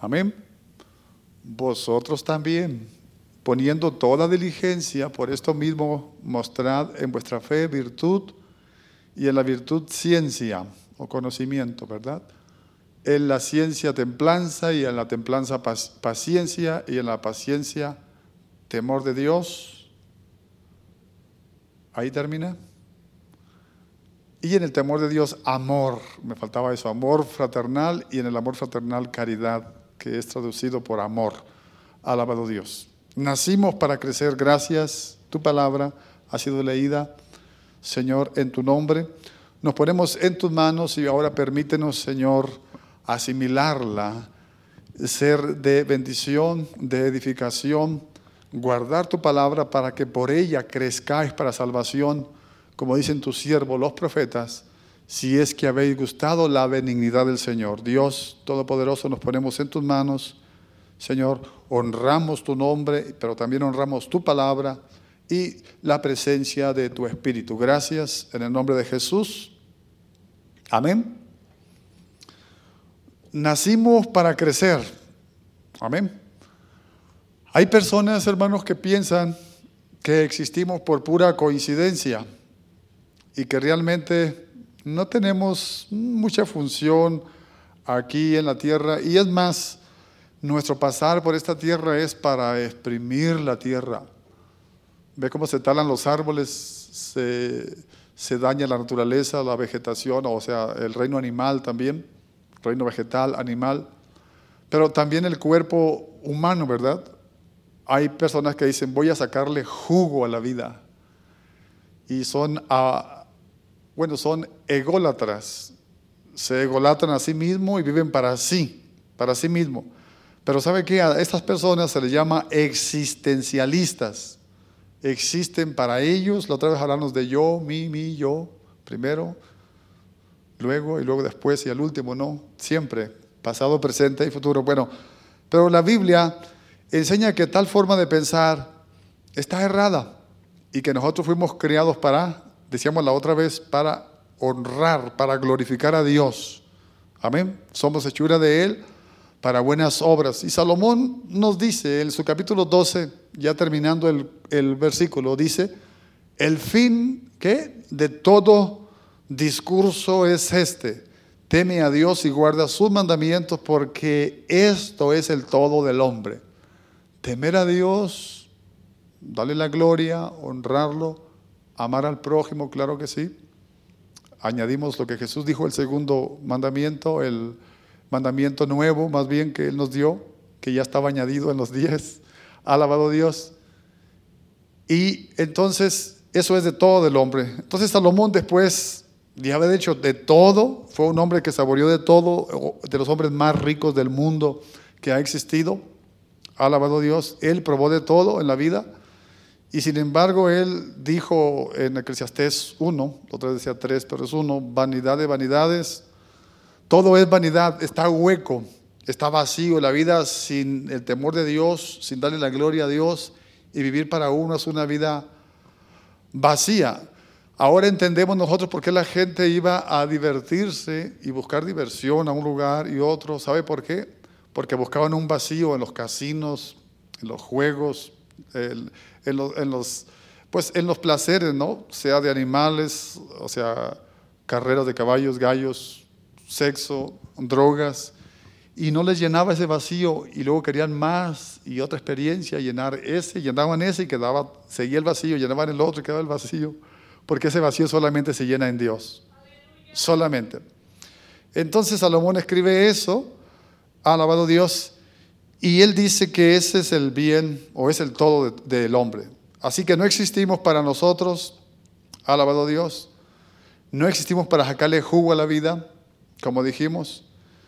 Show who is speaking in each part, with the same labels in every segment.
Speaker 1: Amén. Vosotros también, poniendo toda diligencia, por esto mismo mostrad en vuestra fe virtud, y en la virtud ciencia o conocimiento, ¿verdad? En la ciencia templanza, y en la templanza paciencia, y en la paciencia temor de Dios. Ahí termina. Y en el temor de Dios, amor. Me faltaba eso, amor fraternal, y en el amor fraternal, caridad, que es traducido por amor. Alabado Dios. Nacimos para crecer, gracias. Tu palabra ha sido leída, Señor, en tu nombre. Nos ponemos en tus manos y ahora permítenos, Señor, asimilarla, ser de bendición, de edificación, guardar tu palabra para que por ella crezcáis para salvación, como dicen tus siervos, los profetas, si es que habéis gustado la benignidad del Señor. Dios Todopoderoso, nos ponemos en tus manos, Señor, honramos tu nombre, pero también honramos tu palabra y la presencia de tu Espíritu. Gracias en el nombre de Jesús. Amén. Nacimos para crecer. Amén. Hay personas, hermanos, que piensan que existimos por pura coincidencia y que realmente no tenemos mucha función aquí en la tierra. Y es más, nuestro pasar por esta tierra es para exprimir la tierra. Ve cómo se talan los árboles, se daña la naturaleza, la vegetación, o sea, el reino animal también, reino vegetal, animal, pero también el cuerpo humano, ¿verdad? Hay personas que dicen, voy a sacarle jugo a la vida. Y son ególatras. Se egolatran a sí mismos y viven para sí mismos. Pero ¿sabe qué? A estas personas se les llama existencialistas. Existen para ellos. La otra vez hablamos de yo, mi, yo, primero, luego y luego después y al último, no, siempre, pasado, presente y futuro. Bueno, pero la Biblia enseña que tal forma de pensar está errada y que nosotros fuimos creados para, decíamos la otra vez, para honrar, para glorificar a Dios. Amén. Somos hechura de Él para buenas obras. Y Salomón nos dice en su capítulo 12, ya terminando el versículo, dice, el fin, ¿qué? De todo discurso es este: teme a Dios y guarda sus mandamientos, porque esto es el todo del hombre. Temer a Dios, darle la gloria, honrarlo, amar al prójimo, claro que sí. Añadimos lo que Jesús dijo, el segundo mandamiento, el mandamiento nuevo, más bien, que Él nos dio, que ya estaba añadido en los 10. Alabado Dios. Y entonces, eso es de todo del hombre. Entonces Salomón, después de haber hecho de todo, fue un hombre que saboreó de todo, de los hombres más ricos del mundo que ha existido. Alabado Dios. Él probó de todo en la vida. Y sin embargo, él dijo en Eclesiastés 1, otra vez decía 3, pero es 1, vanidad de vanidades. Todo es vanidad, está hueco, está vacío. La vida sin el temor de Dios, sin darle la gloria a Dios y vivir para uno es una vida vacía. Ahora entendemos nosotros por qué la gente iba a divertirse y buscar diversión a un lugar y otro. ¿Sabe por qué? Porque buscaban un vacío en los casinos, en los juegos, en los placeres, ¿no? Sea de animales, o sea, carreras de caballos, gallos, sexo, drogas, y no les llenaba ese vacío, y luego querían más y otra experiencia, llenaban ese y quedaba, seguía el vacío, llenaban el otro y quedaba el vacío, porque ese vacío solamente se llena en Dios. Aleluya. Solamente. Entonces Salomón escribe eso, alabado Dios, y él dice que ese es el bien o es el todo del hombre. Así que no existimos para nosotros, alabado Dios, no existimos para sacarle jugo a la vida, como dijimos,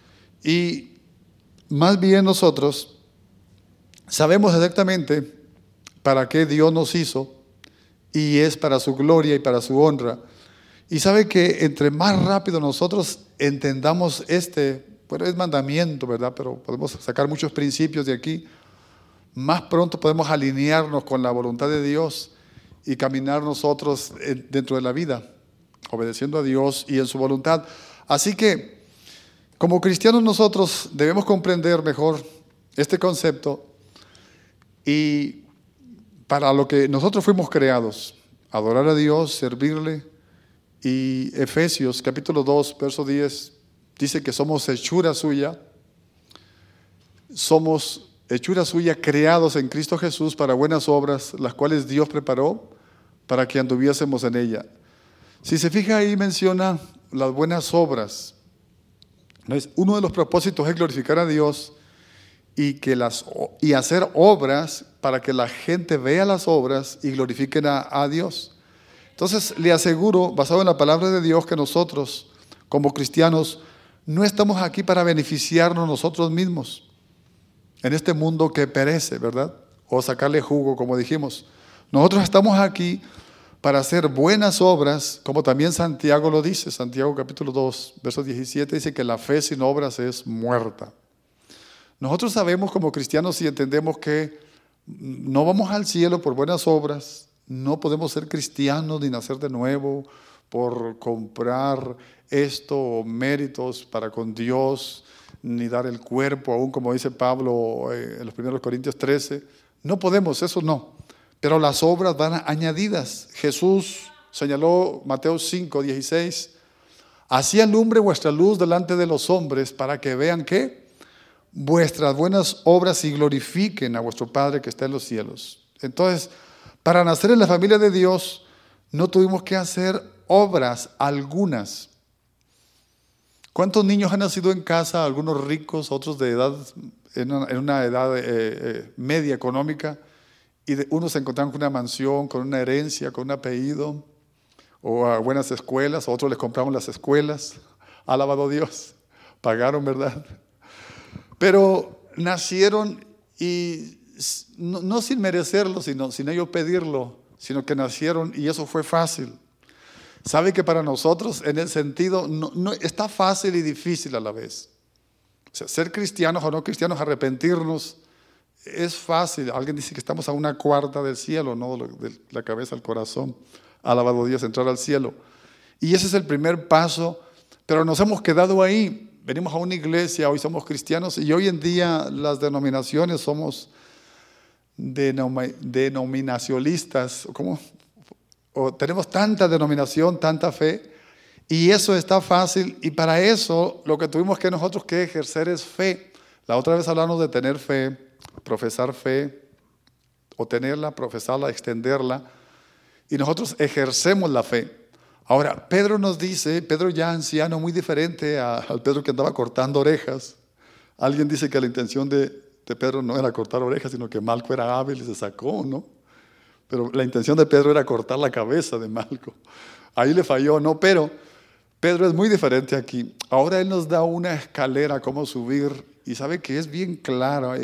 Speaker 1: y más bien nosotros sabemos exactamente para qué Dios nos hizo, y es para su gloria y para su honra. Y sabe que entre más rápido nosotros entendamos bueno, es mandamiento, ¿verdad? Pero podemos sacar muchos principios de aquí, más pronto podemos alinearnos con la voluntad de Dios y caminar nosotros dentro de la vida, obedeciendo a Dios y en su voluntad. Así que Como cristianos nosotros debemos comprender mejor este concepto y para lo que nosotros fuimos creados, adorar a Dios, servirle. Y Efesios capítulo 2, verso 10, dice que somos hechura suya creados en Cristo Jesús para buenas obras, las cuales Dios preparó para que anduviésemos en ella. Si se fija ahí menciona las buenas obras. Uno de los propósitos es glorificar a Dios y hacer obras para que la gente vea las obras y glorifiquen a Dios. Entonces le aseguro, basado en la palabra de Dios, que nosotros como cristianos no estamos aquí para beneficiarnos nosotros mismos en este mundo que perece, ¿verdad? O sacarle jugo, como dijimos. Nosotros estamos aquí para hacer buenas obras, como también Santiago lo dice. Santiago capítulo 2, verso 17 dice que la fe sin obras es muerta. Nosotros sabemos como cristianos y entendemos que no vamos al cielo por buenas obras. No podemos ser cristianos ni nacer de nuevo por comprar esto o méritos para con Dios, ni dar el cuerpo, aún como dice Pablo en los 1 Corintios 13. No podemos, eso no. Pero las obras van añadidas. Jesús señaló, Mateo 5, 16, así alumbre vuestra luz delante de los hombres para que vean que vuestras buenas obras y glorifiquen a vuestro Padre que está en los cielos. Entonces, para nacer en la familia de Dios, no tuvimos que hacer obras algunas. ¿Cuántos niños han nacido en casa? Algunos ricos, otros de edad, en una edad media económica, y unos se encontraron con una mansión, con una herencia, con un apellido, o a buenas escuelas, a otros les compramos las escuelas. Alabado Dios, pagaron, ¿verdad? Pero nacieron y no sin merecerlo, sino sin ellos pedirlo, sino que nacieron y eso fue fácil. Sabe que para nosotros en el sentido no está fácil y difícil a la vez. O sea, ser cristianos o no cristianos, arrepentirnos es fácil. Alguien dice que estamos a una cuarta del cielo, no de la cabeza al corazón. Alabado Dios, entrar al cielo. Y ese es el primer paso, pero nos hemos quedado ahí. Venimos a una iglesia, hoy somos cristianos y hoy en día las denominaciones somos denominacionalistas, ¿cómo? O tenemos tanta denominación, tanta fe, y eso está fácil, y para eso lo que tuvimos que nosotros que ejercer es fe. La otra vez hablamos de tener fe, profesar fe, o tenerla, profesarla, extenderla, y nosotros ejercemos la fe. Ahora, Pedro nos dice, Pedro ya anciano, muy diferente al Pedro que andaba cortando orejas. Alguien dice que la intención de Pedro no era cortar orejas, sino que Malco era hábil y se sacó, ¿no? Pero la intención de Pedro era cortar la cabeza de Malco. Ahí le falló, ¿no? Pero Pedro es muy diferente aquí. Ahora él nos da una escalera, cómo subir, y sabe que es bien clara,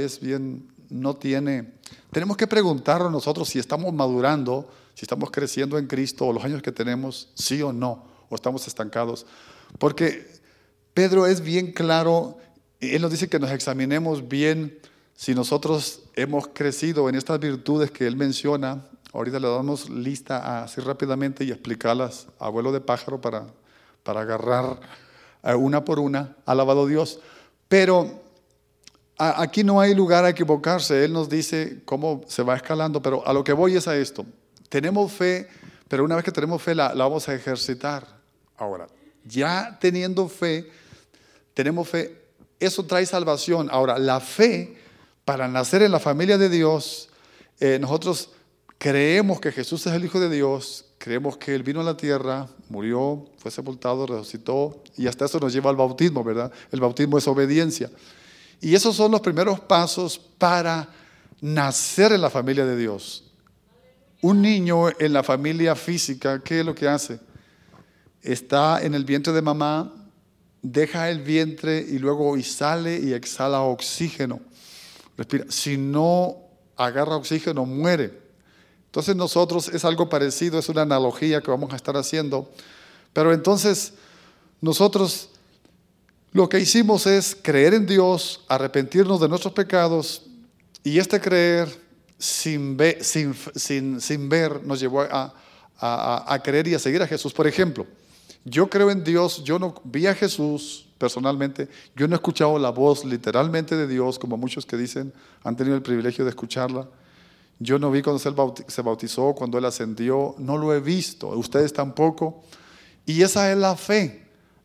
Speaker 1: tenemos que preguntarnos nosotros si estamos madurando, si estamos creciendo en Cristo, o los años que tenemos, sí o no, o estamos estancados. Porque Pedro es bien claro, él nos dice que nos examinemos bien si nosotros hemos crecido en estas virtudes que él menciona. Ahorita le damos lista así rápidamente y explicarlas a vuelo de pájaro para agarrar una por una. Alabado Dios. Pero aquí no hay lugar a equivocarse. Él nos dice cómo se va escalando, pero a lo que voy es a esto. Tenemos fe, pero una vez que tenemos fe la vamos a ejercitar. Ahora, ya teniendo fe, tenemos fe, eso trae salvación. Ahora, la fe, para nacer en la familia de Dios, nosotros creemos que Jesús es el Hijo de Dios, creemos que Él vino a la tierra, murió, fue sepultado, resucitó, y hasta eso nos lleva al bautismo, ¿verdad? El bautismo es obediencia. Y esos son los primeros pasos para nacer en la familia de Dios. Un niño en la familia física, ¿qué es lo que hace? Está en el vientre de mamá, deja el vientre y luego sale y exhala oxígeno. Respira. Si no agarra oxígeno, muere. Entonces nosotros es algo parecido, es una analogía que vamos a estar haciendo. Pero entonces nosotros lo que hicimos es creer en Dios, arrepentirnos de nuestros pecados, y este creer sin ver nos llevó a creer y a seguir a Jesús. Por ejemplo, yo creo en Dios, yo no vi a Jesús, personalmente, yo no he escuchado la voz literalmente de Dios, como muchos que dicen han tenido el privilegio de escucharla. Yo no vi cuando Él se bautizó, cuando Él ascendió, no lo he visto, ustedes tampoco. Y esa es la fe,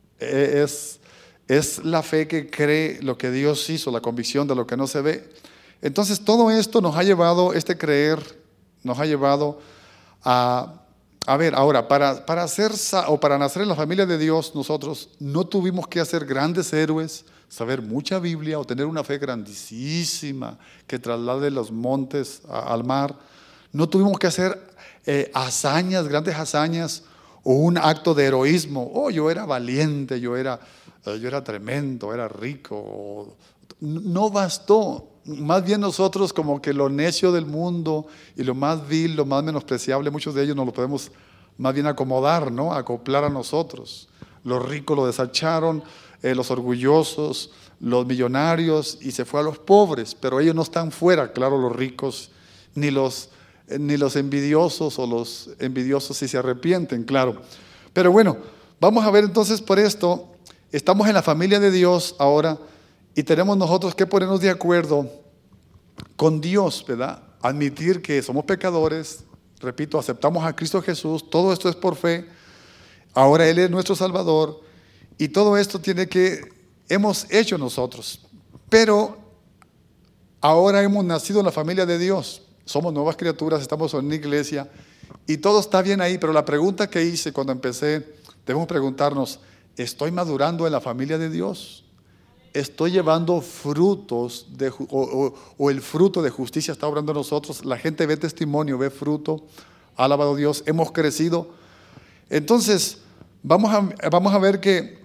Speaker 1: es la fe que cree lo que Dios hizo, la convicción de lo que no se ve. Entonces todo esto nos ha llevado, este creer, nos ha llevado a ver, ahora, para nacer en la familia de Dios, nosotros no tuvimos que hacer grandes héroes, saber mucha Biblia o tener una fe grandísima que traslade los montes al mar. No tuvimos que hacer hazañas, grandes hazañas o un acto de heroísmo. Oh, yo era valiente, yo era tremendo, era rico. No bastó. Más bien nosotros como que lo necio del mundo y lo más vil, lo más menospreciable, muchos de ellos nos lo podemos más bien acomodar, ¿no? Acoplar a nosotros. Los ricos lo desecharon, los orgullosos, los millonarios, y se fue a los pobres, pero ellos no están fuera, claro, los ricos, ni los envidiosos, o los envidiosos si se arrepienten, claro. Pero bueno, vamos a ver entonces por esto, estamos en la familia de Dios ahora, y tenemos nosotros que ponernos de acuerdo con Dios, ¿verdad? Admitir que somos pecadores, repito, aceptamos a Cristo Jesús, todo esto es por fe, ahora Él es nuestro Salvador, y todo esto hemos hecho nosotros, pero ahora hemos nacido en la familia de Dios, somos nuevas criaturas, estamos en una iglesia, y todo está bien ahí, pero la pregunta que hice cuando empecé, debemos preguntarnos, ¿estoy madurando en la familia de Dios? ¿Estoy llevando frutos o el fruto de justicia está obrando en nosotros? La gente ve testimonio, ve fruto, ha alabado a Dios, hemos crecido. Entonces, vamos a ver que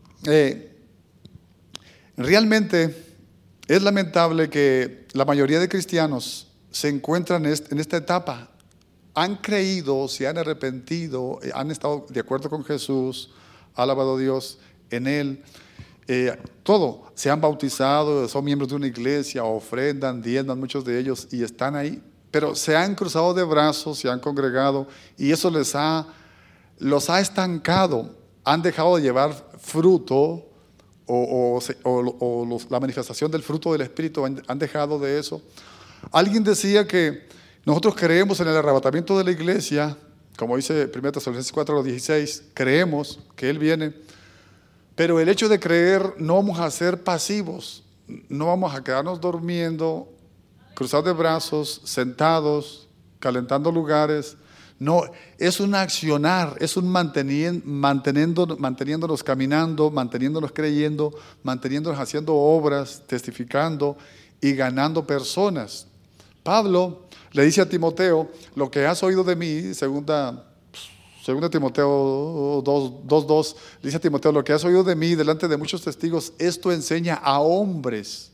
Speaker 1: realmente es lamentable que la mayoría de cristianos se encuentran en esta etapa. Han creído, se han arrepentido, han estado de acuerdo con Jesús, ha alabado a Dios en Él. Todo, se han bautizado, son miembros de una iglesia, ofrendan, diezman, muchos de ellos, y están ahí, pero se han cruzado de brazos, se han congregado, y eso los ha estancado, han dejado de llevar fruto, la manifestación del fruto del Espíritu, han dejado de eso. Alguien decía que nosotros creemos en el arrebatamiento de la iglesia, como dice 1 Tesalonicenses 4:16, creemos que Él viene. Pero el hecho de creer, no vamos a ser pasivos, no vamos a quedarnos durmiendo, cruzados de brazos, sentados, calentando lugares. No, es un accionar, es un manteniéndonos caminando, manteniéndonos creyendo, manteniéndonos haciendo obras, testificando y ganando personas. Pablo le dice a Timoteo, lo que has oído de mí, segunda Timoteo 2:2, dice a Timoteo, lo que has oído de mí delante de muchos testigos, esto enseña a hombres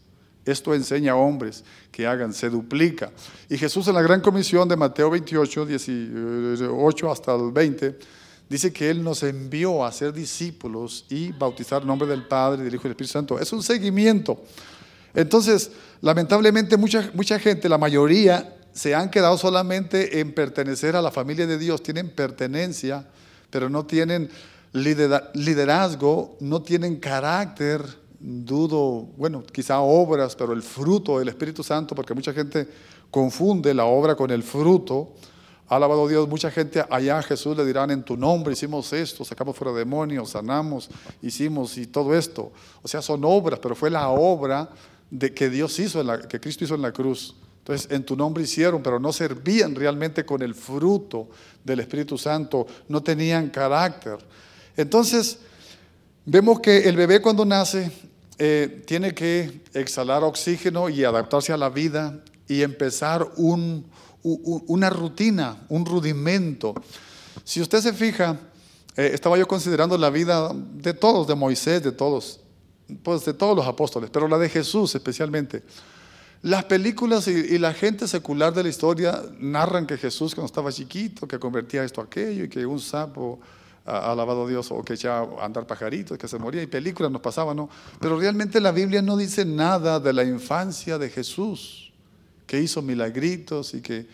Speaker 1: que hagan, se duplica. Y Jesús en la gran comisión de Mateo 28, 18 hasta el 20, dice que Él nos envió a ser discípulos y bautizar en nombre del Padre, del Hijo y del Espíritu Santo. Es un seguimiento. Entonces, lamentablemente mucha gente, la mayoría, se han quedado solamente en pertenecer a la familia de Dios, tienen pertenencia, pero no tienen liderazgo, no tienen carácter, dudo, bueno, quizá obras, pero el fruto del Espíritu Santo, porque mucha gente confunde la obra con el fruto. Ha alabado Dios, mucha gente allá a Jesús le dirán, en tu nombre hicimos esto, sacamos fuera demonios, sanamos, hicimos y todo esto. O sea, son obras, pero fue la obra que Dios hizo, que Cristo hizo en la cruz. Entonces, en tu nombre hicieron, pero no servían realmente con el fruto del Espíritu Santo, no tenían carácter. Entonces, vemos que el bebé cuando nace tiene que exhalar oxígeno y adaptarse a la vida y empezar una rutina, un rudimento. Si usted se fija, estaba yo considerando la vida de todos, de Moisés, de todos, pues de todos los apóstoles, pero la de Jesús especialmente. Las películas y la gente secular de la historia narran que Jesús cuando estaba chiquito, que convertía esto a aquello y que un sapo alabado a Dios o que echaba a andar pajaritos, que se moría y películas nos pasaban, ¿no? Pero realmente la Biblia no dice nada de la infancia de Jesús, que hizo milagritos y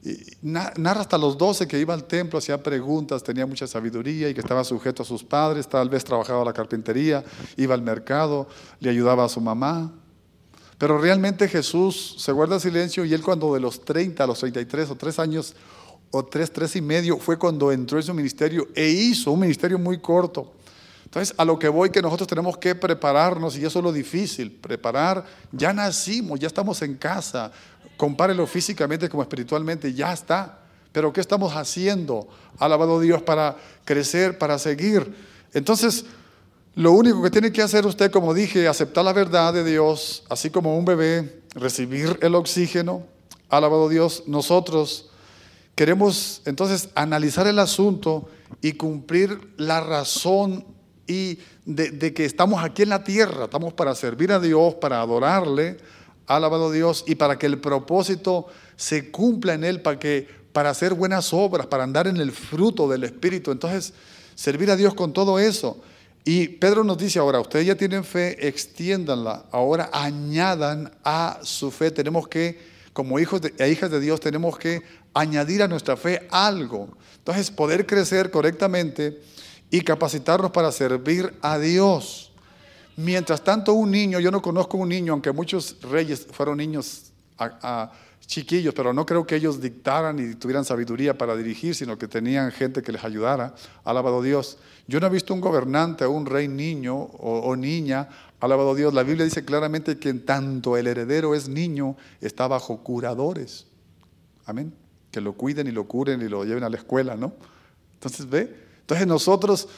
Speaker 1: Narra hasta los 12 que iba al templo, hacía preguntas, tenía mucha sabiduría y que estaba sujeto a sus padres, tal vez trabajaba la carpintería, iba al mercado, le ayudaba a su mamá. Pero realmente Jesús se guarda silencio y él cuando de los 30 a los 33 o 3 años o 3 y medio fue cuando entró en su ministerio e hizo un ministerio muy corto. Entonces, a lo que voy que nosotros tenemos que prepararnos y eso es lo difícil, preparar, ya nacimos, ya estamos en casa, compárelo físicamente como espiritualmente, ya está. Pero ¿qué estamos haciendo? Alabado Dios, para crecer, para seguir. Entonces, lo único que tiene que hacer usted, como dije, aceptar la verdad de Dios, así como un bebé, recibir el oxígeno. Alabado Dios, nosotros queremos entonces analizar el asunto y cumplir la razón y de que estamos aquí en la tierra, estamos para servir a Dios, para adorarle, alabado Dios, y para que el propósito se cumpla en él, para hacer buenas obras, para andar en el fruto del Espíritu. Entonces, servir a Dios con todo eso. Y Pedro nos dice ahora, ustedes ya tienen fe, extiéndanla, ahora añadan a su fe. Tenemos que, como hijos e hijas de Dios, tenemos que añadir a nuestra fe algo. Entonces, poder crecer correctamente y capacitarnos para servir a Dios. Mientras tanto, un niño, yo no conozco un niño, aunque muchos reyes fueron niños chiquillos, pero no creo que ellos dictaran y tuvieran sabiduría para dirigir, sino que tenían gente que les ayudara. Alabado Dios. Yo no he visto un gobernante o un rey niño o niña. Alabado Dios. La Biblia dice claramente que en tanto el heredero es niño, está bajo curadores. Amén. Que lo cuiden y lo curen y lo lleven a la escuela, ¿no? Entonces, ¿ve? Entonces nosotros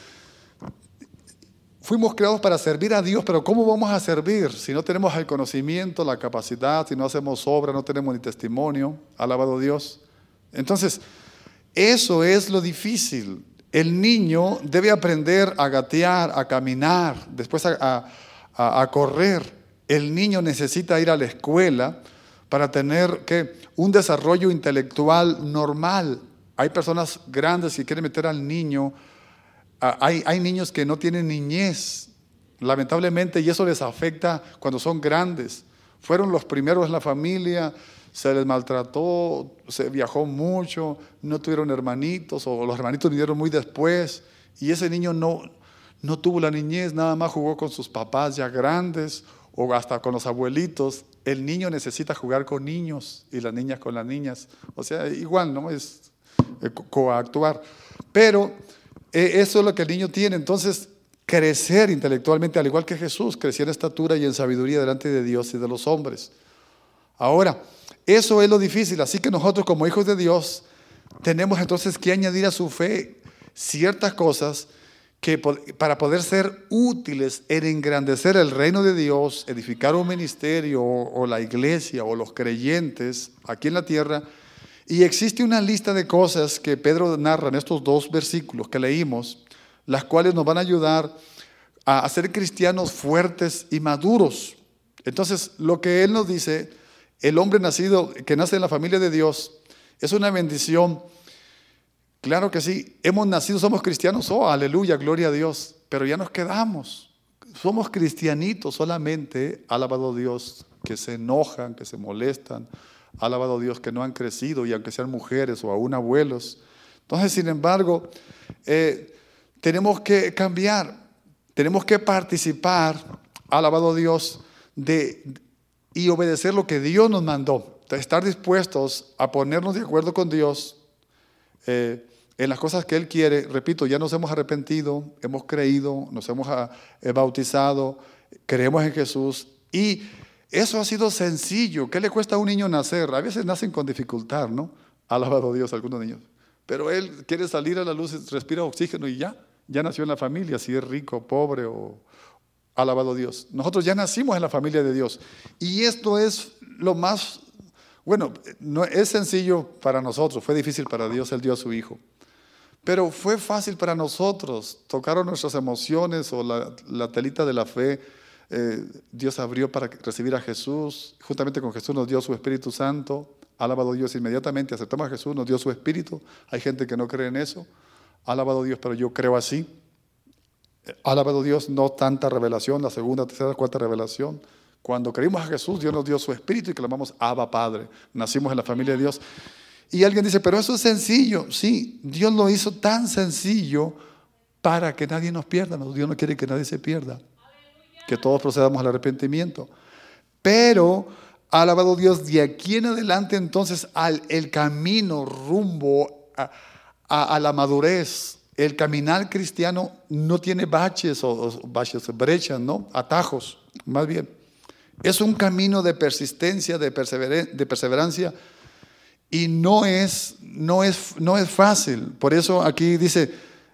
Speaker 1: fuimos creados para servir a Dios, pero ¿cómo vamos a servir si no tenemos el conocimiento, la capacidad, si no hacemos obra, no tenemos ni testimonio? Alabado Dios. Entonces, eso es lo difícil. El niño debe aprender a gatear, a caminar, después a correr. El niño necesita ir a la escuela para tener un desarrollo intelectual normal. Hay personas grandes que quieren meter al niño. Hay niños que no tienen niñez, lamentablemente, y eso les afecta cuando son grandes. Fueron los primeros en la familia, se les maltrató, se viajó mucho, no tuvieron hermanitos, o los hermanitos vinieron muy después, y ese niño no tuvo la niñez, nada más jugó con sus papás ya grandes, o hasta con los abuelitos. El niño necesita jugar con niños, y las niñas con las niñas. O sea, igual, ¿no? Es coactuar. Pero eso es lo que el niño tiene. Entonces, crecer intelectualmente, al igual que Jesús, crecer en estatura y en sabiduría delante de Dios y de los hombres. Ahora, eso es lo difícil. Así que nosotros como hijos de Dios tenemos entonces que añadir a su fe ciertas cosas para poder ser útiles en engrandecer el reino de Dios, edificar un ministerio o la iglesia o los creyentes aquí en la tierra. Y existe una lista de cosas que Pedro narra en estos 2 versículos que leímos, las cuales nos van a ayudar a ser cristianos fuertes y maduros. Entonces, lo que él nos dice, el hombre que nace en la familia de Dios, es una bendición. Claro que sí, hemos nacido, somos cristianos, oh, aleluya, gloria a Dios, pero ya nos quedamos. Somos cristianitos solamente, alabado Dios, que se enojan, que se molestan. Alabado Dios, que no han crecido, y aunque sean mujeres o aún abuelos. Entonces, sin embargo, tenemos que cambiar, tenemos que participar, alabado Dios, y obedecer lo que Dios nos mandó. Estar dispuestos a ponernos de acuerdo con Dios en las cosas que Él quiere. Repito, ya nos hemos arrepentido, hemos creído, nos hemos bautizado, creemos en Jesús y eso ha sido sencillo. ¿Qué le cuesta a un niño nacer? A veces nacen con dificultad, ¿no? Alabado Dios, algunos niños. Pero él quiere salir a la luz, respira oxígeno y ya nació en la familia, si es rico, pobre o alabado Dios. Nosotros ya nacimos en la familia de Dios. Y esto es lo más, bueno, no es sencillo para nosotros, fue difícil para Dios, Él dio a su Hijo. Pero fue fácil para nosotros, tocaron nuestras emociones o la telita de la fe. Dios abrió para recibir a Jesús, juntamente con Jesús nos dio su Espíritu Santo, alabado Dios, inmediatamente aceptamos a Jesús, nos dio su Espíritu. Hay gente que no cree en eso, alabado Dios, pero yo creo así. Alabado Dios, no tanta revelación, la segunda, tercera, cuarta revelación. Cuando creímos a Jesús, Dios nos dio su Espíritu y clamamos Abba Padre, nacimos en la familia de Dios. Y alguien dice, pero eso es sencillo. Sí, Dios lo hizo tan sencillo para que nadie nos pierda. Dios no quiere que nadie se pierda, que todos procedamos al arrepentimiento. Pero, alabado Dios, de aquí en adelante entonces el camino rumbo a la madurez, el caminar cristiano no tiene baches brechas, ¿no? Atajos, más bien. Es un camino de persistencia, de perseverancia, y no es fácil. Por eso aquí dice,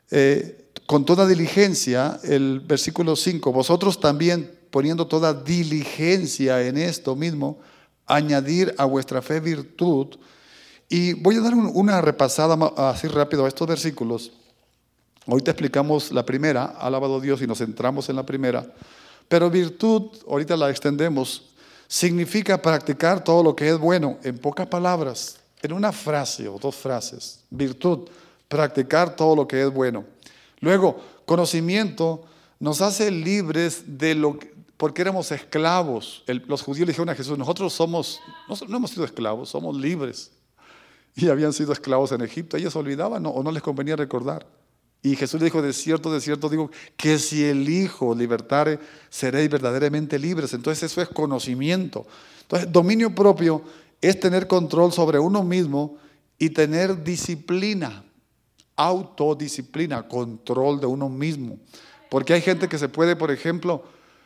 Speaker 1: con toda diligencia, el versículo 5, vosotros también, poniendo toda diligencia en esto mismo, añadir a vuestra fe virtud. Y voy a dar una repasada así rápido a estos versículos. Ahorita explicamos la primera, alabado Dios, y nos centramos en la primera. Pero virtud, ahorita la extendemos, significa practicar todo lo que es bueno. En pocas palabras, en una frase o dos frases. Virtud, practicar todo lo que es bueno. Luego, conocimiento nos hace libres de lo que, porque éramos esclavos. Los judíos le dijeron a Jesús, nosotros no hemos sido esclavos, somos libres. Y habían sido esclavos en Egipto. Ellos olvidaban o no les convenía recordar. Y Jesús le dijo, de cierto digo, que si el Hijo libertare, seréis verdaderamente libres. Entonces eso es conocimiento. Entonces, dominio propio es tener control sobre uno mismo y tener disciplina, autodisciplina, control de uno mismo. Porque hay gente que se puede, por ejemplo,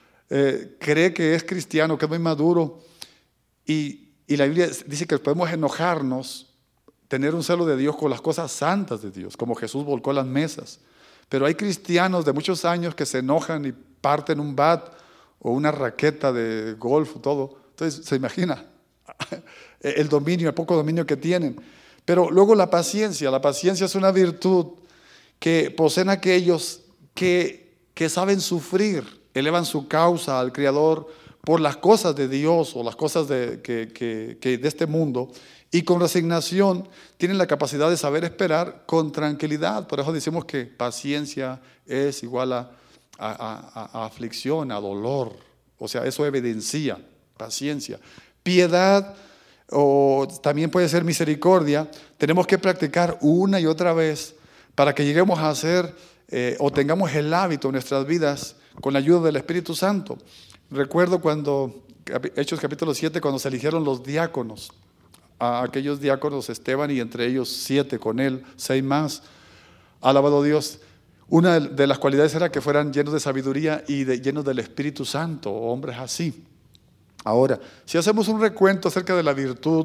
Speaker 1: cree que es cristiano, que es muy maduro, y la Biblia dice que podemos enojarnos, tener un celo de Dios con las cosas santas de Dios, como Jesús volcó las mesas. Pero hay cristianos de muchos años que se enojan y parten un bat o una raqueta de golf, todo. Entonces, se imagina el dominio, el poco dominio que tienen. Pero luego la paciencia es una virtud que poseen aquellos que saben sufrir, elevan su causa al Creador por las cosas de Dios o las cosas de este mundo, y con resignación tienen la capacidad de saber esperar con tranquilidad. Por eso decimos que paciencia es igual a aflicción, a dolor. O sea, eso evidencia paciencia. Piedad, o también puede ser misericordia, tenemos que practicar una y otra vez para que lleguemos a hacer o tengamos el hábito en nuestras vidas con la ayuda del Espíritu Santo. Recuerdo cuando, Hechos capítulo 7, cuando se eligieron los diáconos, a aquellos diáconos, Esteban, y entre ellos 7 con él, 6 más, alabado Dios. Una de las cualidades era que fueran llenos de sabiduría y llenos del Espíritu Santo, hombres así. Ahora, si hacemos un recuento acerca de la virtud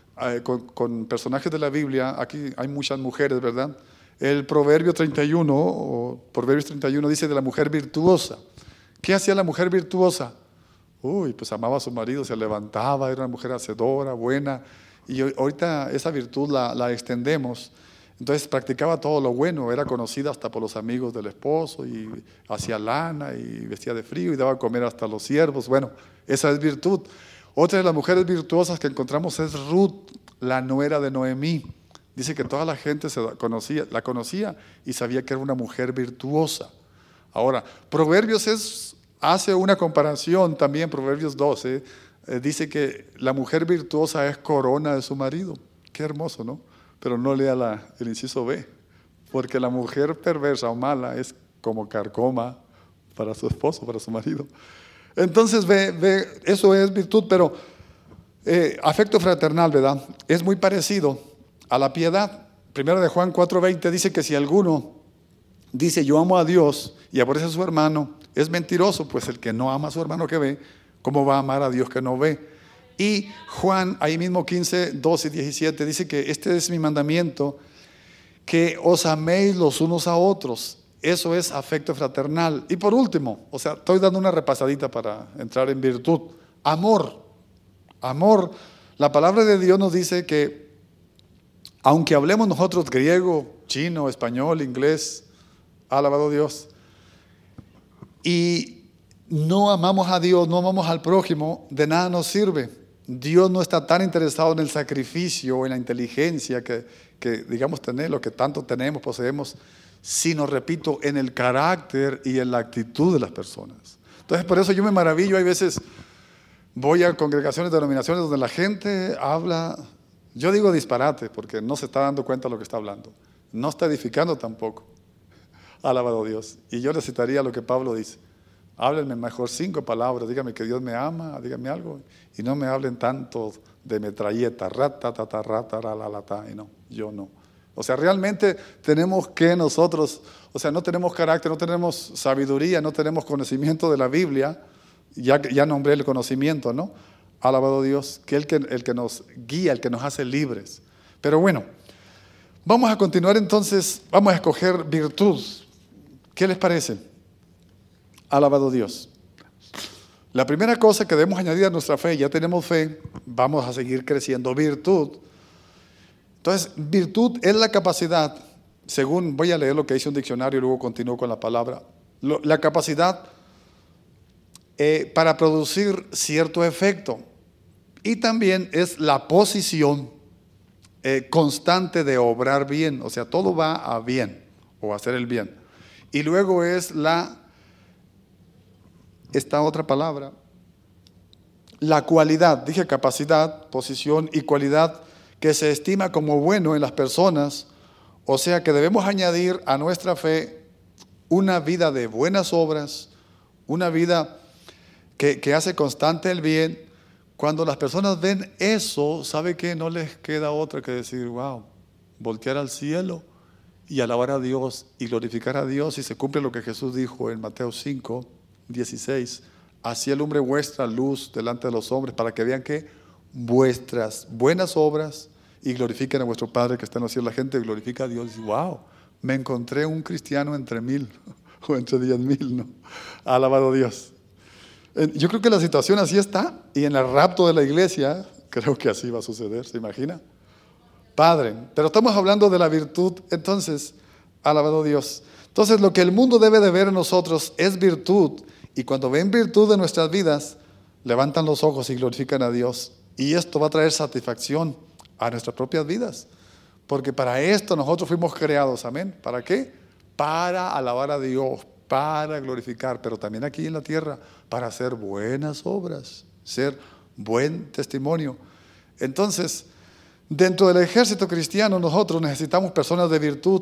Speaker 1: con personajes de la Biblia, aquí hay muchas mujeres, ¿verdad? El Proverbio 31, o Proverbios 31 dice de la mujer virtuosa. ¿Qué hacía la mujer virtuosa? Pues amaba a su marido, se levantaba, era una mujer hacedora, buena. Y ahorita esa virtud la extendemos. Entonces practicaba todo lo bueno, era conocida hasta por los amigos del esposo, y hacía lana y vestía de frío y daba a comer hasta a los siervos. Bueno, esa es virtud. Otra de las mujeres virtuosas que encontramos es Ruth, la nuera de Noemí. Dice que toda la gente la conocía y sabía que era una mujer virtuosa. Ahora, Proverbios hace una comparación también, Proverbios 12, dice que la mujer virtuosa es corona de su marido. Qué hermoso, ¿no? Pero no lea el inciso B, porque la mujer perversa o mala es como carcoma para su esposo, para su marido. Entonces, eso es virtud, pero afecto fraternal, ¿verdad? Es muy parecido a la piedad. Primero de Juan 4:20 dice que si alguno dice yo amo a Dios y aborrece a su hermano, es mentiroso, pues el que no ama a su hermano que ve, ¿cómo va a amar a Dios que no ve? Y Juan, ahí mismo 15, 12 y 17, dice que este es mi mandamiento, que os améis los unos a otros. Eso es afecto fraternal. Y por último, o sea, estoy dando una repasadita para entrar en virtud. Amor. Amor. La palabra de Dios nos dice que, aunque hablemos nosotros griego, chino, español, inglés, alabado Dios, y no amamos a Dios, no amamos al prójimo, de nada nos sirve. Dios no está tan interesado en el sacrificio o en la inteligencia que digamos tener, lo que tanto tenemos, poseemos, sino, repito, en el carácter y en la actitud de las personas. Entonces, por eso yo me maravillo. Hay veces voy a congregaciones, denominaciones donde la gente habla Yo digo disparate porque no se está dando cuenta de lo que está hablando. No está edificando tampoco. Alabado Dios. Y yo necesitaría lo que Pablo dice. Háblenme mejor 5 palabras. Dígame que Dios me ama, dígame algo. Y no me hablen tanto de metralleta. Y no, yo no. O sea, realmente tenemos que nosotros, o sea, no tenemos carácter, no tenemos sabiduría, no tenemos conocimiento de la Biblia. Ya nombré el conocimiento, ¿no? Alabado Dios, que el que nos guía, el que nos hace libres. Pero bueno, vamos a continuar entonces, vamos a escoger virtud. ¿Qué les parece? Alabado Dios. La primera cosa que debemos añadir a nuestra fe, ya tenemos fe, vamos a seguir creciendo. Virtud. Entonces, virtud es la capacidad, según, voy a leer lo que dice un diccionario y luego continúo con la palabra. La capacidad para producir cierto efecto. Y también es la posición constante de obrar bien. O sea, todo va a bien o a hacer el bien. Y luego es esta otra palabra, la cualidad. Dije capacidad, posición y cualidad que se estima como bueno en las personas. O sea que debemos añadir a nuestra fe una vida de buenas obras, una vida que hace constante el bien. Cuando las personas ven eso, ¿sabe qué? No les queda otra que decir, wow, voltear al cielo y alabar a Dios y glorificar a Dios, y se cumple lo que Jesús dijo en Mateo 5, 16. Así alumbre vuestra luz delante de los hombres, para que vean que vuestras buenas obras y glorifiquen a vuestro Padre que está en los cielos. La gente glorifica a Dios y dice, wow, me encontré un cristiano entre 1000 o entre 10,000, ¿no? Alabado Dios. Yo creo que la situación así está, y en el rapto de la iglesia creo que así va a suceder, ¿se imagina? Padre, pero estamos hablando de la virtud, entonces, alabado Dios. Entonces, lo que el mundo debe de ver en nosotros es virtud, y cuando ven virtud en nuestras vidas, levantan los ojos y glorifican a Dios, y esto va a traer satisfacción a nuestras propias vidas, porque para esto nosotros fuimos creados, amén. ¿Para qué? Para alabar a Dios, para glorificar, pero también aquí en la tierra, para hacer buenas obras, ser buen testimonio. Entonces, dentro del ejército cristiano, nosotros necesitamos personas de virtud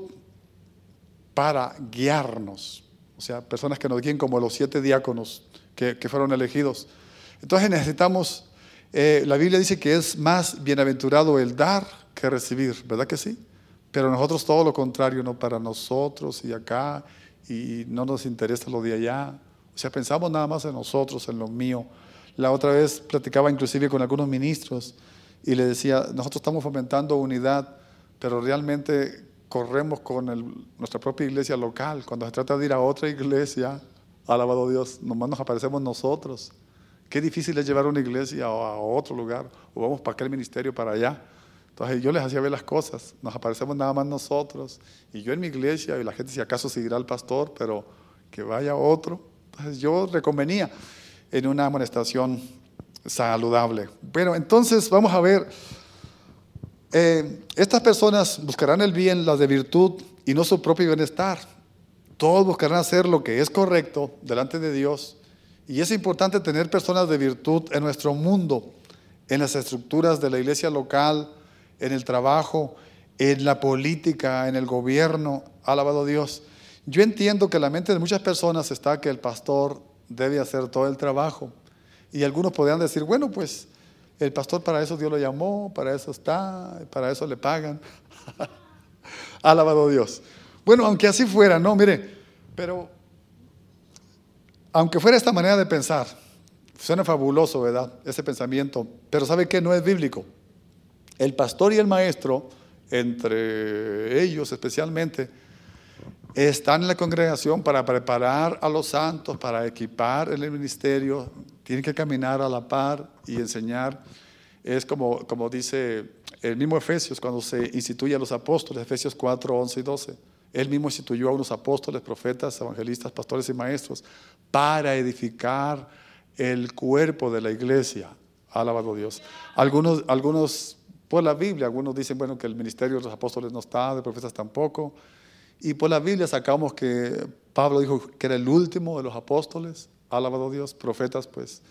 Speaker 1: para guiarnos. O sea, personas que nos guíen, como los 7 diáconos que fueron elegidos. Entonces necesitamos, la Biblia dice que es más bienaventurado el dar que recibir, ¿verdad que sí? Pero nosotros todo lo contrario, no, para nosotros y acá, y no nos interesa lo de allá. O sea, pensamos nada más en nosotros, en lo mío. La otra vez platicaba inclusive con algunos ministros y le decía, nosotros estamos fomentando unidad, pero realmente corremos con nuestra propia iglesia local. Cuando se trata de ir a otra iglesia, alabado Dios, nomás nos aparecemos nosotros. Qué difícil es llevar una iglesia a otro lugar, o vamos para aquel ministerio para allá. Entonces yo les hacía ver las cosas, nos aparecemos nada más nosotros, y yo en mi iglesia, y la gente si acaso seguirá al pastor, pero que vaya otro. Entonces yo reconvenía en una amonestación saludable. Bueno, entonces vamos a ver, estas personas buscarán el bien, las de virtud, y no su propio bienestar. Todos buscarán hacer lo que es correcto delante de Dios, y es importante tener personas de virtud en nuestro mundo, en las estructuras de la iglesia local, en el trabajo, en la política, en el gobierno. Alabado Dios. Yo entiendo que en la mente de muchas personas está que el pastor debe hacer todo el trabajo, y algunos podrían decir, bueno, pues el pastor para eso Dios lo llamó, para eso está, para eso le pagan. Alabado Dios. Bueno, aunque así fuera, no, mire, pero aunque fuera esta manera de pensar, suena fabuloso, ¿verdad? Ese pensamiento, pero ¿sabe qué? No es bíblico. El pastor y el maestro, entre ellos especialmente, están en la congregación para preparar a los santos, para equipar el ministerio. Tienen que caminar a la par y enseñar. Es como dice el mismo Efesios cuando se instituye a los apóstoles, Efesios 4, 11 y 12. Él mismo instituyó a unos apóstoles, profetas, evangelistas, pastores y maestros para edificar el cuerpo de la iglesia. Alabado Dios. Algunos por la Biblia, algunos dicen, bueno, que el ministerio de los apóstoles no está, de profetas tampoco. Y por la Biblia sacamos que Pablo dijo que era el último de los apóstoles. Alabado Dios, profetas pues.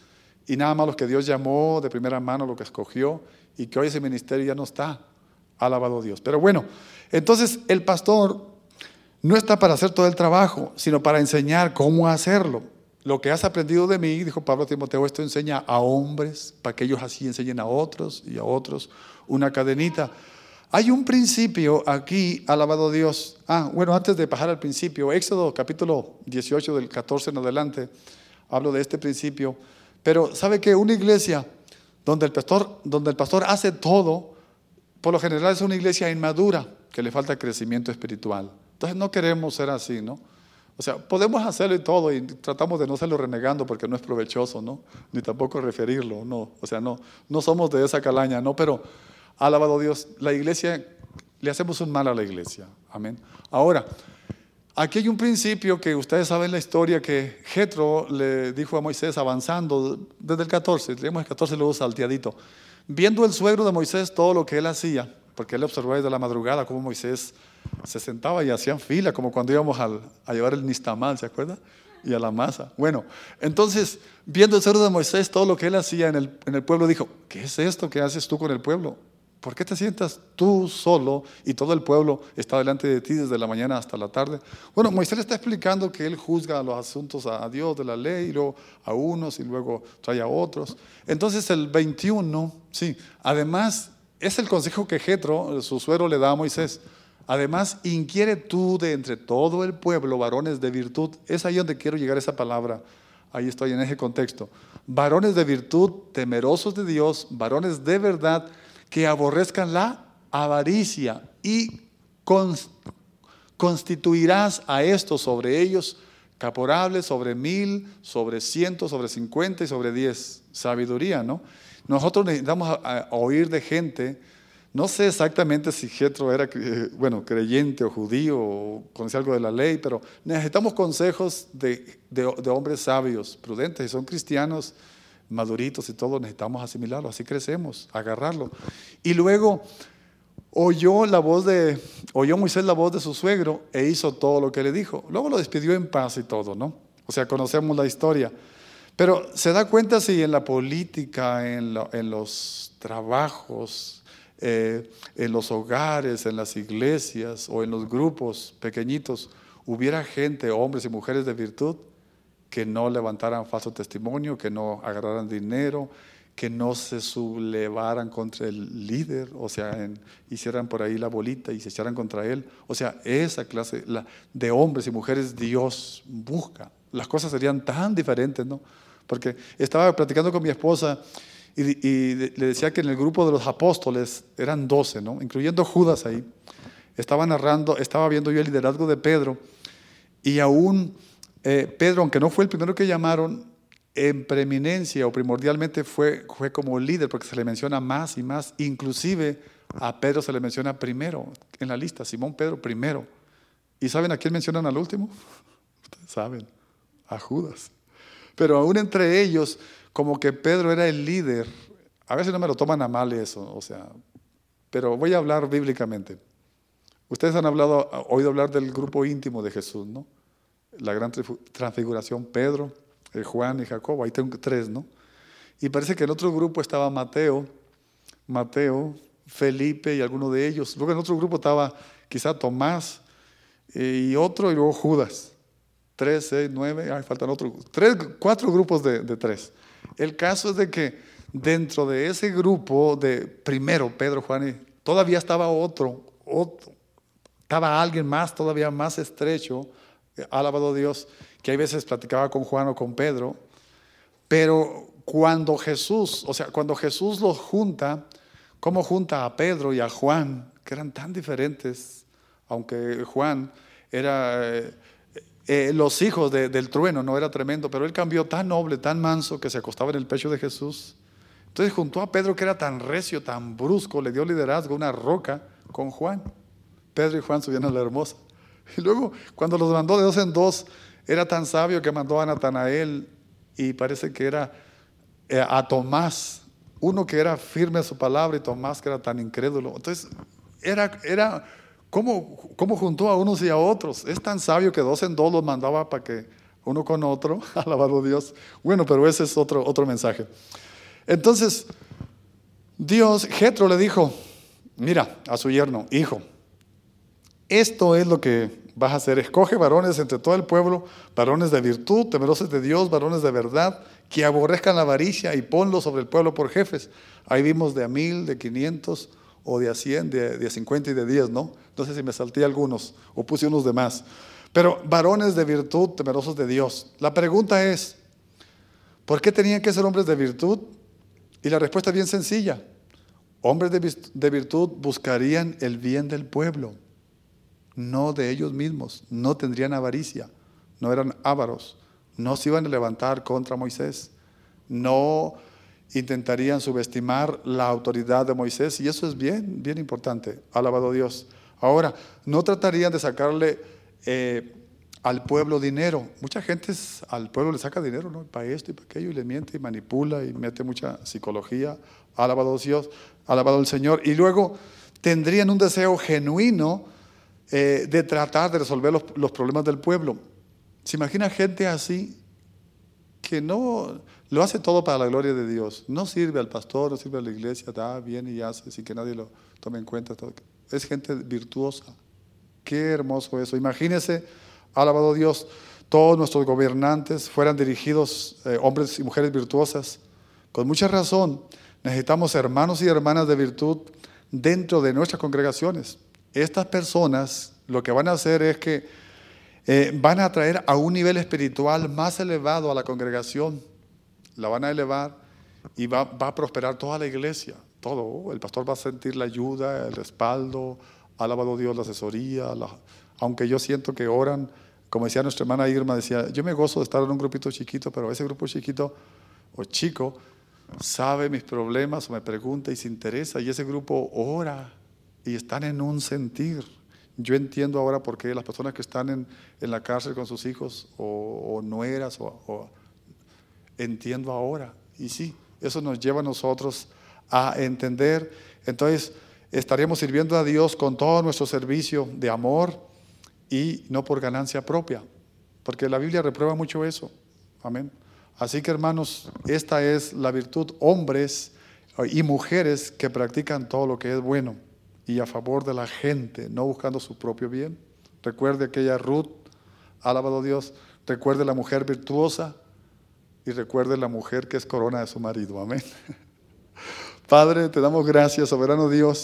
Speaker 1: y nada más los que Dios llamó de primera mano, lo que escogió, y que hoy ese ministerio ya no está. Alabado Dios. Pero bueno, entonces el pastor no está para hacer todo el trabajo, sino para enseñar cómo hacerlo. Lo que has aprendido de mí, dijo Pablo a Timoteo, esto enseña a hombres, para que ellos así enseñen a otros y a otros. Una cadenita. Hay un principio aquí, alabado Dios. Bueno, antes de pasar al principio, Éxodo capítulo 18 del 14 en adelante, hablo de este principio. Pero ¿sabe qué? Una iglesia donde el pastor hace todo, por lo general es una iglesia inmadura, que le falta crecimiento espiritual. Entonces no queremos ser así, ¿no? O sea, podemos hacerlo y todo, y tratamos de no hacerlo renegando porque no es provechoso, ¿no? Ni tampoco referirlo, no. O sea, no somos de esa calaña, ¿no? Pero, alabado Dios, la iglesia, le hacemos un mal a la iglesia. Amén. Ahora, aquí hay un principio que ustedes saben la historia que Jetro le dijo a Moisés avanzando desde el 14, leemos el 14 luego salteadito. Viendo el suegro de Moisés todo lo que él hacía, porque él observó desde la madrugada cómo Moisés se sentaba y hacían fila, como cuando íbamos a llevar el nistamal, ¿se acuerda? Y a la masa. Bueno, entonces, viendo el suegro de Moisés todo lo que él hacía en el pueblo, dijo, ¿qué es esto que haces tú con el pueblo? ¿Por qué te sientas tú solo y todo el pueblo está delante de ti desde la mañana hasta la tarde? Bueno, Moisés le está explicando que él juzga los asuntos a Dios de la ley, y luego a unos y luego trae a otros. Entonces el 21, sí, además es el consejo que Jetro, su suegro, le da a Moisés. Además, inquiere tú de entre todo el pueblo varones de virtud. Es ahí donde quiero llegar esa palabra. Ahí estoy en ese contexto. Varones de virtud, temerosos de Dios, varones de verdad, que aborrezcan la avaricia, y constituirás a estos sobre ellos caporales sobre 1000, sobre 100, sobre 50 y sobre 10. Sabiduría, ¿no? Nosotros necesitamos oír de gente. No sé exactamente si Jetro era creyente o judío o conocía algo de la ley, pero necesitamos consejos de hombres sabios, prudentes, y son cristianos, maduritos y todo, necesitamos asimilarlo, así crecemos, agarrarlo. Y luego oyó Moisés la voz de su suegro e hizo todo lo que le dijo. Luego lo despidió en paz y todo, ¿no? O sea, conocemos la historia. Pero se da cuenta si en la política, en los trabajos, en los hogares, en las iglesias o en los grupos pequeñitos, hubiera gente, hombres y mujeres de virtud, que no levantaran falso testimonio, que no agarraran dinero, que no se sublevaran contra el líder, o sea, hicieran por ahí la bolita y se echaran contra él. O sea, esa clase de hombres y mujeres Dios busca. Las cosas serían tan diferentes, ¿no? Porque estaba platicando con mi esposa y le decía que en el grupo de los apóstoles eran 12, ¿no? Incluyendo Judas ahí. Estaba viendo yo el liderazgo de Pedro, y aún Pedro, aunque no fue el primero que llamaron, en preeminencia o primordialmente fue como líder, porque se le menciona más y más. Inclusive a Pedro se le menciona primero en la lista, Simón Pedro primero. ¿Y saben a quién mencionan al último? Ustedes saben, a Judas. Pero aún entre ellos, como que Pedro era el líder. A veces no me lo toman a mal eso, o sea, pero voy a hablar bíblicamente. Ustedes han oído hablar del grupo íntimo de Jesús, ¿no? La gran transfiguración, Pedro, Juan y Jacobo, ahí tengo 3, ¿no? Y parece que en otro grupo estaba Mateo, Felipe y alguno de ellos. Luego en otro grupo estaba quizá Tomás y otro, y luego Judas. 3, 6, 9, faltan otros. 4 grupos de 3. El caso es de que dentro de ese grupo de primero Pedro, Juan y todavía estaba otro, estaba alguien más todavía más estrecho, alabado Dios, que hay veces platicaba con Juan o con Pedro. Pero cuando Jesús los junta, ¿cómo junta a Pedro y a Juan, que eran tan diferentes? Aunque Juan era los hijos del trueno, no era tremendo, pero él cambió tan noble, tan manso, que se acostaba en el pecho de Jesús. Entonces juntó a Pedro, que era tan recio, tan brusco, le dio liderazgo, una roca, con Juan. Pedro y Juan subían a la hermosa. Y luego, cuando los mandó de 2 en 2, era tan sabio que mandó a Natanael, y parece que era a Tomás, uno que era firme a su palabra, y Tomás que era tan incrédulo. Entonces, ¿cómo juntó a unos y a otros? Es tan sabio que 2 en 2 los mandaba para que uno con otro, alabado Dios. Bueno, pero ese es otro mensaje. Entonces, Jethro le dijo, mira, a su yerno, hijo, esto es lo que vas a hacer. Escoge varones entre todo el pueblo, varones de virtud, temerosos de Dios, varones de verdad, que aborrezcan la avaricia, y ponlos sobre el pueblo por jefes. Ahí vimos de a 1000, de 500, o de a 100, de a 50 y de 10, ¿no? No sé si me salté algunos o puse unos de más. Pero varones de virtud, temerosos de Dios. La pregunta es, ¿por qué tenían que ser hombres de virtud? Y la respuesta es bien sencilla. Hombres de virtud buscarían el bien del pueblo, no de ellos mismos. No tendrían avaricia, no eran ávaros, no se iban a levantar contra Moisés, no intentarían subestimar la autoridad de Moisés, y eso es bien importante, alabado Dios. Ahora, no tratarían de sacarle al pueblo dinero. Mucha gente al pueblo le saca dinero, ¿no? Para esto y para aquello, y le miente y manipula y mete mucha psicología, alabado Dios, alabado el Señor. Y luego tendrían un deseo genuino de tratar de resolver los problemas del pueblo. ¿Se imagina gente así que no lo hace todo para la gloria de Dios? No sirve al pastor, no sirve a la iglesia, da bien y hace sin que nadie lo tome en cuenta. Es gente virtuosa. Qué hermoso eso. Imagínese, alabado Dios, todos nuestros gobernantes fueran dirigidos hombres y mujeres virtuosas. Con mucha razón necesitamos hermanos y hermanas de virtud dentro de nuestras congregaciones. Estas personas lo que van a hacer es que van a traer a un nivel espiritual más elevado a la congregación. La van a elevar y va a prosperar toda la iglesia. Todo. El pastor va a sentir la ayuda, el respaldo, alabado Dios, la asesoría. Aunque yo siento que oran, como decía nuestra hermana Irma, decía, yo me gozo de estar en un grupito chiquito, pero ese grupo chiquito o chico sabe mis problemas o me pregunta y se interesa, y ese grupo ora y están en un sentir. Yo entiendo ahora por qué las personas que están en la cárcel con sus hijos o nueras, entiendo ahora. Y sí, eso nos lleva a nosotros a entender. Entonces, estaríamos sirviendo a Dios con todo nuestro servicio de amor y no por ganancia propia, porque la Biblia reprueba mucho eso. Amén. Así que, hermanos, esta es la virtud, hombres y mujeres que practican todo lo que es bueno y a favor de la gente, no buscando su propio bien. Recuerde aquella Ruth, alabado Dios, recuerde la mujer virtuosa y recuerde la mujer que es corona de su marido. Amén. Padre, te damos gracias, soberano Dios.